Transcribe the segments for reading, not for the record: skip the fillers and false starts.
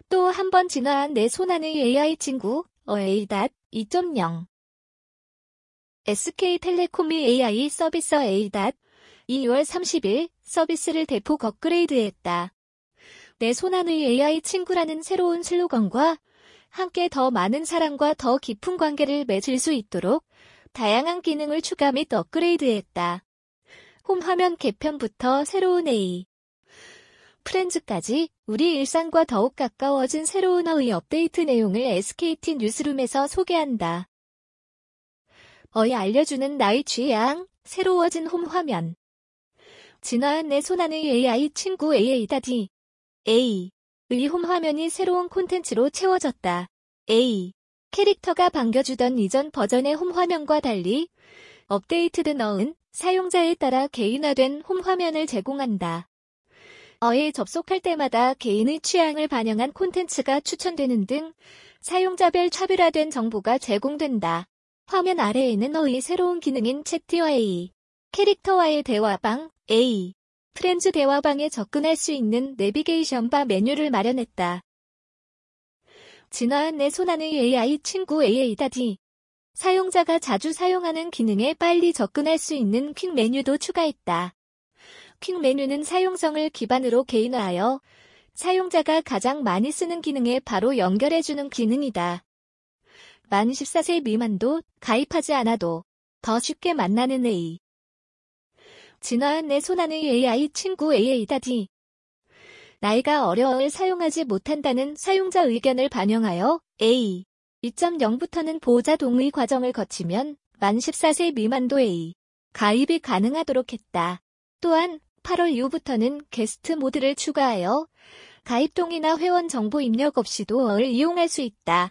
또 한 번 진화한 내 손안의 AI 친구, A.2.0. SK텔레콤이 AI 서비스 A.2월 30일 서비스를 대폭 업그레이드했다. 내 손안의 AI 친구라는 새로운 슬로건과 함께 더 많은 사람과 더 깊은 관계를 맺을 수 있도록 다양한 기능을 추가 및 업그레이드했다. 홈 화면 개편부터 새로운 AI 프렌즈까지 우리 일상과 더욱 가까워진 새로운 업데이트 내용을 SKT 뉴스룸에서 소개한다. 알려주는 나의 취향, 새로워진 홈 화면. 진화한 내 손안의 AI 친구 A.2. A의 홈 화면이 새로운 콘텐츠로 채워졌다. A. 캐릭터가 반겨주던 이전 버전의 홈 화면과 달리 업데이트된 사용자에 따라 개인화된 홈 화면을 제공한다. 에 접속할 때마다 개인의 취향을 반영한 콘텐츠가 추천되는 등 사용자별 차별화된 정보가 제공된다. 화면 아래에는 새로운 기능인 채팅어 A, 캐릭터와의 대화방 A, 프렌즈 대화방에 접근할 수 있는 내비게이션 바 메뉴를 마련했다. 진화한 내 손안의 AI 친구 A.2. 사용자가 자주 사용하는 기능에 빨리 접근할 수 있는 퀵 메뉴도 추가했다. 퀵 메뉴는 사용성을 기반으로 개인화하여 사용자가 가장 많이 쓰는 기능에 바로 연결해주는 기능이다. 만 14세 미만도 가입하지 않아도 더 쉽게 만나는 AI. 진화한 내 손안의 AI 친구 A.2. 나이가 어려워을 사용하지 못한다는 사용자 의견을 반영하여 A.2.0부터는 보호자 동의 과정을 거치면 만 14세 미만도 A. 가입이 가능하도록 했다. 또한 8월 이후부터는 게스트 모드를 추가하여 가입 동의나 회원 정보 입력 없이도 이용할 수 있다.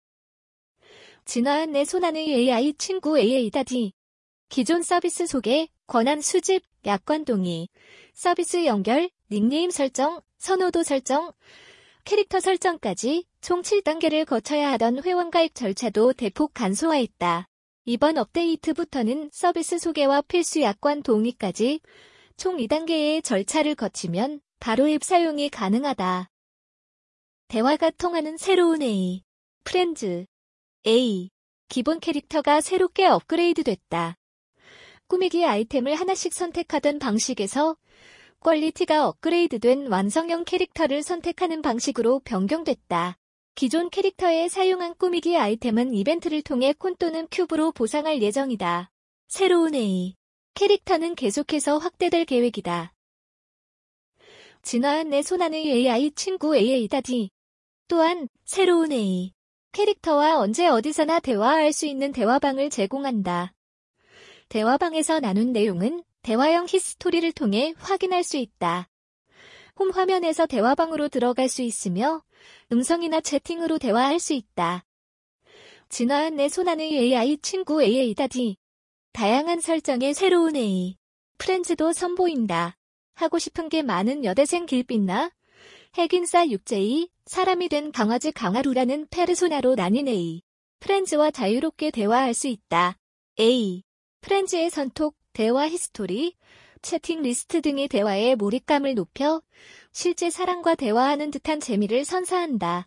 진화한 내 손안의 AI 친구 A.2. 기존 서비스 소개, 권한 수집, 약관 동의, 서비스 연결, 닉네임 설정, 선호도 설정, 캐릭터 설정까지 총 7단계를 거쳐야 하던 회원가입 절차도 대폭 간소화했다. 이번 업데이트부터는 서비스 소개와 필수 약관 동의까지 총 2단계의 절차를 거치면 바로 앱 사용이 가능하다. 대화가 통하는 새로운 AI, 프렌즈 A. 기본 캐릭터가 새롭게 업그레이드됐다. 꾸미기 아이템을 하나씩 선택하던 방식에서 퀄리티가 업그레이드된 완성형 캐릭터를 선택하는 방식으로 변경됐다. 기존 캐릭터에 사용한 꾸미기 아이템은 이벤트를 통해 콘 또는 큐브로 보상할 예정이다. 새로운 AI 캐릭터는 계속해서 확대될 계획이다. 진화한 내 손안의 AI 친구 A.2. 또한 새로운 AI 캐릭터와 언제 어디서나 대화할 수 있는 대화방을 제공한다. 대화방에서 나눈 내용은 대화형 히스토리를 통해 확인할 수 있다. 홈 화면에서 대화방으로 들어갈 수 있으며 음성이나 채팅으로 대화할 수 있다. 진화한 내 손안의 AI 친구 A.2. 다양한 설정의 새로운 AI 프렌즈도 선보인다. 하고 싶은 게 많은 여대생 길빛나 핵인싸 6J, 사람이 된 강아지 강하루라는 페르소나로 나뉜 AI 프렌즈와 자유롭게 대화할 수 있다. A. 프렌즈의 선톡, 대화 히스토리, 채팅 리스트 등의 대화의 몰입감을 높여 실제 사람과 대화하는 듯한 재미를 선사한다.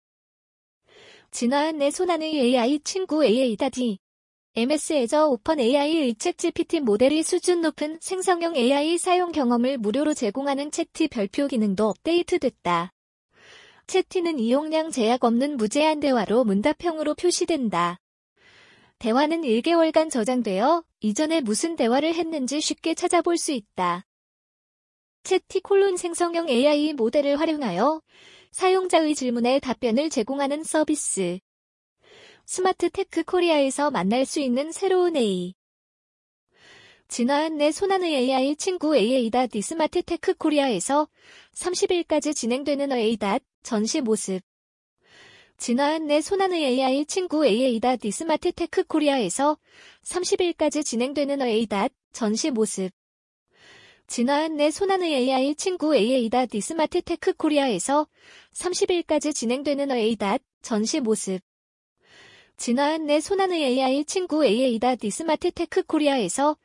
진화한 내 손안의 AI 친구 A.2. MS 애저 오픈 AI의 챗GPT 모델이 수준 높은 생성형 AI 사용 경험을 무료로 제공하는 채티 별표 기능도 업데이트됐다. 채티는 이용량 제약 없는 무제한 대화로 문답형으로 표시된다. 대화는 1개월간 저장되어 이전에 무슨 대화를 했는지 쉽게 찾아볼 수 있다. 채티 생성형 AI 모델을 활용하여 사용자의 질문에 답변을 제공하는 서비스. 스마트 테크 코리아에서 만날 수 있는 새로운 AI. 진화한 내 손안의 AI 친구 A.2. 스마트 테크 코리아에서 30일까지 진행되는 A. 전시 모습. 진화한 내 손안의 AI 친구 A.2. 스마트 테크 코리아에서 30일까지 진행되는 A. 전시 모습. 진화한 내 손안의 AI 친구 A.2. 스마트 테크 코리아에서 30일까지 진행되는 A. 전시 모습. 진화한 내 손안의 AI 친구 A.2. 스마트 테크 코리아에서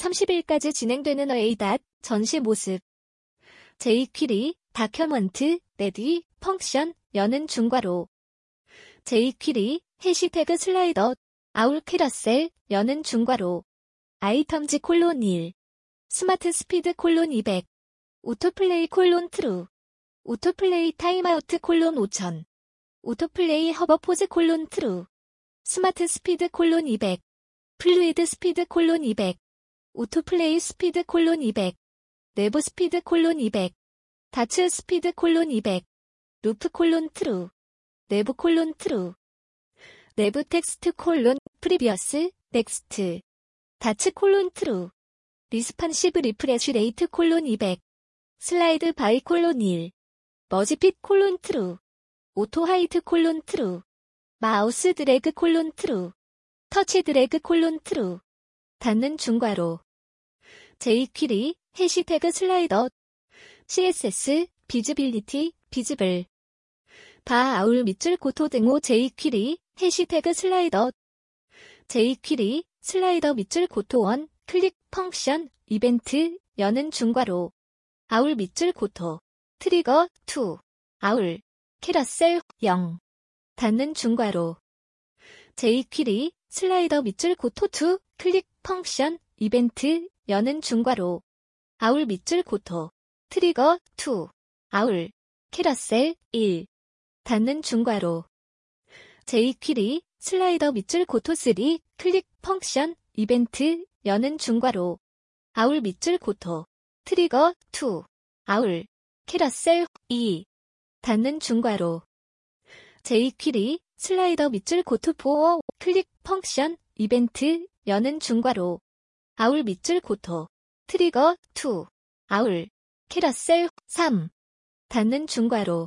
30일까지 진행되는 A. 전시 모습. 제이퀴리, 다큐먼트, 레디, 펑션, 여는 중괄호. jQuery, 해시태그 슬라이더, 아울 캐러셀, 여는 중괄호. 아이템즈 콜론 1. 스마트 스피드 콜론 200. 오토플레이 콜론 트루. 오토플레이 타임아우트 콜론 5000. 오토플레이 허버 포즈 콜론 트루. 스마트 스피드 콜론 200. 플루이드 스피드 콜론 200. 오토플레이 스피드 콜론 200. 내부 스피드 콜론 200. 다츠 스피드 콜론 200. 루프 콜론 트루. 내부 콜론 트루. 내부 텍스트 콜론 프리비어스 넥스트. 다츠 콜론 트루. 리스판시브 리프레쉬 레이트 콜론 200. 슬라이드 바이 콜론 1. 머지핏 콜론 트루. 오토 하이트 콜론 트루. 마우스 드래그 콜론 트루. 터치 드래그 콜론 트루. 닫는 중괄호. jQuery, 해시태그 슬라이더. CSS, 비즈빌리티, 비즈블. 바 아울 밑줄 고토 등호 jQuery, 해시태그 슬라이더. jQuery, 슬라이더 밑줄 고토 1, 클릭 펑션, 이벤트, 여는 중괄호. 아울 밑줄 고토. 트리거 2. 아울. 캐러셀 0. 닫는 중괄호. jQuery, 슬라이더 밑줄 고토 2, 클릭 펑션, 이벤트, 여는 중괄호. 아울 밑줄 고토. 트리거 2. 아울. 캐러셀 1. 닫는 중괄호. jQuery, 슬라이더 밑줄 고토 3, 클릭 펑션, 이벤트, 여는 중괄호. 아울 밑줄 고토. 트리거 2. 아울. 캐러셀 2. 닫는 중괄호. jQuery, 슬라이더 밑줄 고토 4, 클릭 펑션, 이벤트, 여는 중괄호. 아울 밑줄 고토. 트리거 2. 아울. 캐러셀 3. 닫는 중괄호.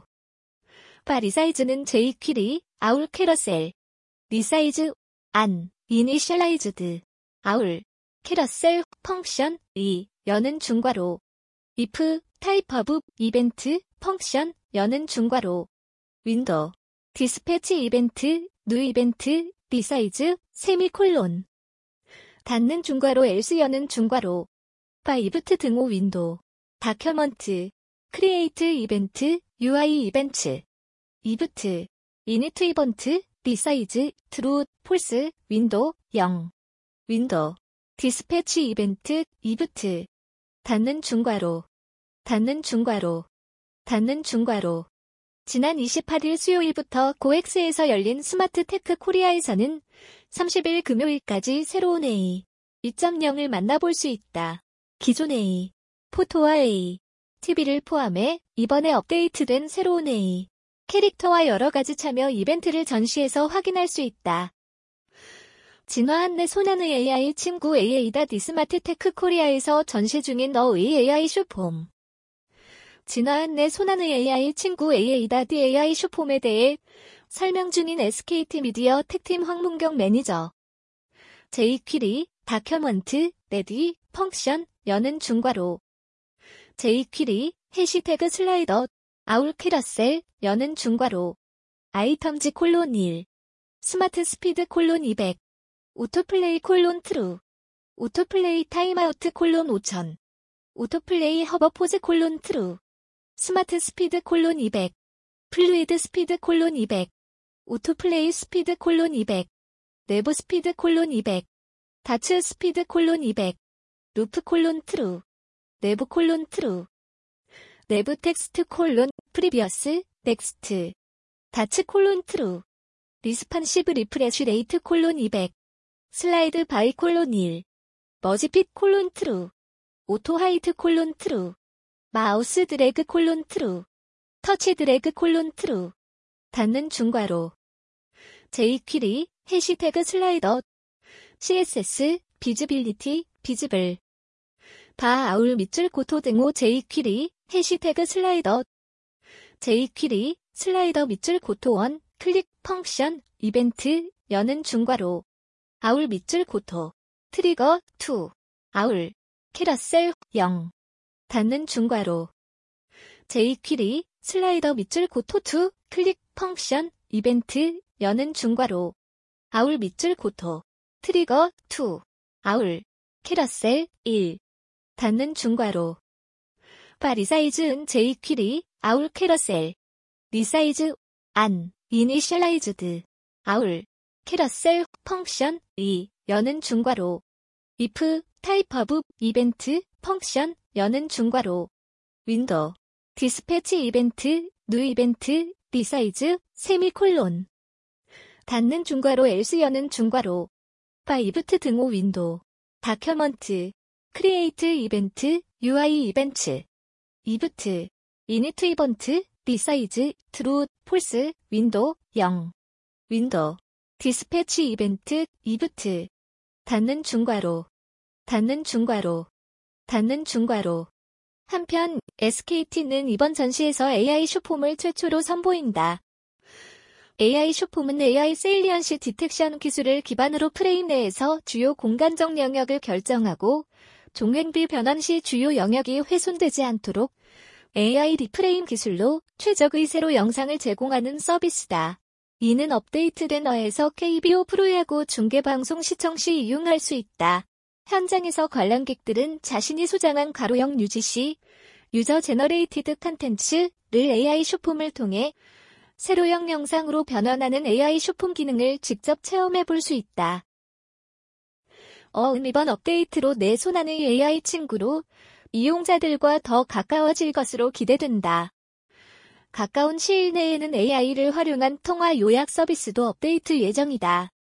바 리사이즈는 jQuery, 아울 캐러셀. 리사이즈, 안, 이니셜라이즈드. 아울. 캐러셀, 펑션, 2, 여는 중괄호. if, 타입 오브, 이벤트, 펑션, 여는 중괄호. 윈도우. 디스패치 이벤트, 뉴 이벤트, 리사이즈, 세미콜론. 닫는 중괄호 else 여는 중괄호. 바 이브트 등호 윈도우. 다큐먼트. 크리에이트 이벤트, UI 이벤트. 이브트. 이니트 이벤트, 리사이즈, 트루, 폴스, 윈도우, 0. 윈도우. 디스패치 이벤트, 이브트. 닫는 중괄호. 닫는 중괄호. 닫는 중괄호. 지난 28일 수요일부터 고엑스에서 열린 스마트 테크 코리아에서는 30일 금요일까지 새로운 A 2.0을 만나볼 수 있다. 기존 A, 포토와 A, TV를 포함해 이번에 업데이트된 새로운 A, 캐릭터와 여러 가지 참여 이벤트를 전시해서 확인할 수 있다. 진화한 내 손안의 AI 친구 AA.스마트 테크 코리아에서 전시 중인 너의 AI 슈폼. 진화한 내 손안의 AI 친구 AA.AI 슈폼에 대해 설명 중인 SKT 미디어 택팀 황문경 매니저. jQuery, 다큐먼트, 레디, 펑션, 여는 중괄호. jQuery, 해시태그 슬라이더, 아울 캐러셀, 여는 중괄호. 아이템즈 콜론 1. 스마트 스피드 콜론 200. 오토플레이 콜론 트루. 오토플레이 타임아우트 콜론 5000. 오토플레이 허버 포즈 콜론 트루. 스마트 스피드 콜론 200. 플루이드 스피드 콜론 200. 오토플레이 스피드 콜론 200. 내부 스피드 콜론 200. 다츠 스피드 콜론 200. 루프 콜론 트루. 내부 콜론 트루. 내부 텍스트 콜론 프리비어스 넥스트. 다츠 콜론 트루. 리스판시브 리프레쉬 레이트 콜론 200. 슬라이드 바이 콜론 1. 머지핏 콜론 트루. 오토 하이트 콜론 트루. 마우스 드래그 콜론 트루. 터치 드래그 콜론 트루. 닫는 중괄호. jQuery, 해시태그 슬라이더. CSS, 비즈빌리티, 비즈블. 바 아울 밑줄 고토 등호 jQuery, 해시태그 슬라이더. jQuery, 슬라이더 밑줄 고토 1, 클릭 펑션, 이벤트, 여는 중괄호. 아울 밑줄 고토. 트리거 2. 아울. 캐러셀 0. 닫는 중괄호. jQuery, 슬라이더 밑줄 고토 2, 클릭 펑션, 이벤트, 여는 중괄호. 아울 밑줄 고토. 트리거 2. 아울. 캐러셀 1. 닫는 중괄호. 바 리사이즈은 jQuery, 아울 캐러셀. 리사이즈, 안, 이니셜라이즈드, 아울, 캐러셀, 펑션, 여는 중괄호. if, 타입 오브, 이벤트, 펑션, 여는 중괄호. 윈도우, 디스패치 이벤트, 뉴 이벤트, 리사이즈, 세미콜론. 닫는 중괄호 else 여는 중괄호. 파이브트 등호 윈도우. 다큐먼트, 크리에이트 이벤트, UI 이벤트. 이브트, 이니트 이번트, 리사이즈, 트루, 폴스, 윈도우, 0. 윈도우, 디스패치 이벤트, 이브트. 닫는 중괄호. 닫는 중괄호. 닫는 중괄호. 한편 SKT는 이번 전시에서 AI 쇼폼을 최초로 선보인다. AI 쇼폼은 AI 세일리언시 디텍션 기술을 기반으로 프레임 내에서 주요 공간적 영역을 결정하고 종횡비 변환 시 주요 영역이 훼손되지 않도록 AI 리프레임 기술로 최적의 세로 영상을 제공하는 서비스다. 이는 업데이트된 어에서 KBO 프로야구 중계방송 시청 시 이용할 수 있다. 현장에서 관람객들은 자신이 소장한 가로형 UGC, 유저 제너레이티드 컨텐츠를 AI 쇼폼을 통해 세로형 영상으로 변환하는 AI 쇼폼 기능을 직접 체험해 볼 수 있다. 이번 업데이트로 내 손안의 AI 친구로 이용자들과 더 가까워질 것으로 기대된다. 가까운 시일 내에는 AI를 활용한 통화 요약 서비스도 업데이트 예정이다.